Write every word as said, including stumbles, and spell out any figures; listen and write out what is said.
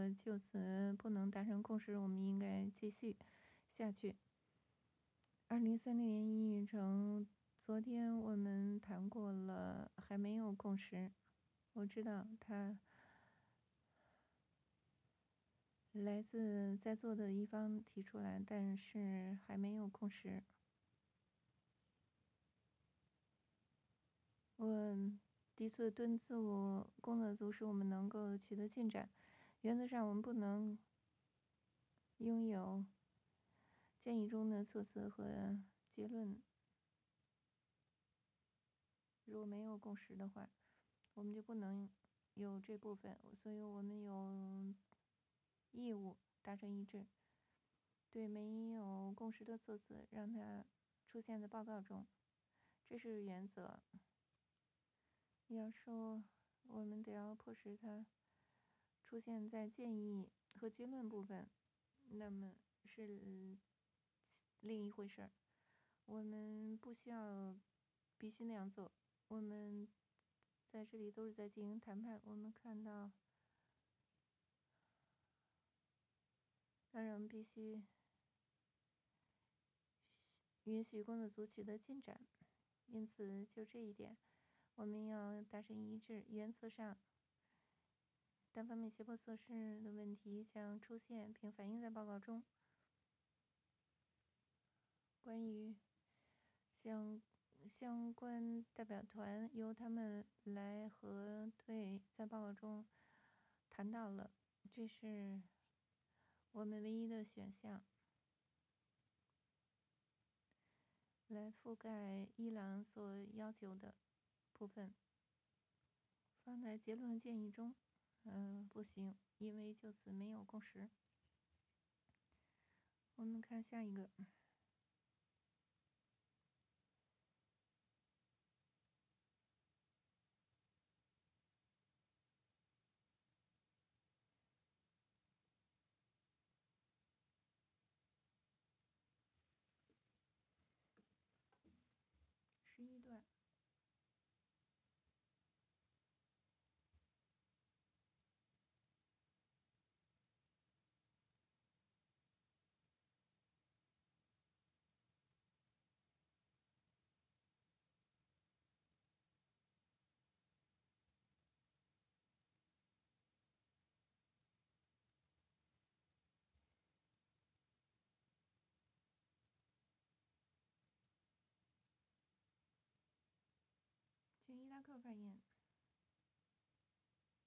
果就此不能达成共识，我们应该继续下去。二零三零年议程，昨天我们谈过了，还没有共识。我知道他来自在座的一方提出来，但是还没有共识。我第一次敦促工作组使我们能够取得进展。原则上，我们不能拥有建议中的措辞和结论。如果没有共识的话，我们就不能有这部分，所以我们有义务达成一致。对没有共识的措辞，让它出现在报告中，这是原则。要说我们得要迫使它出现在建议和结论部分，那么是另一回事儿。我们不需要必须那样做。我们在这里都是在进行谈判。我们看到，当然我们必须允许工作组取得进展。因此，就这一点，我们要达成一致。原则上，单方面胁迫措施的问题将出现并反映在报告中。关于相相关代表团由他们来核对，在报告中谈到了，这是我们唯一的选项，来覆盖伊朗所要求的部分。放在结论建议中，嗯、呃，不行，因为就此没有共识。我们看下一个。十一段。请伊拉克发言。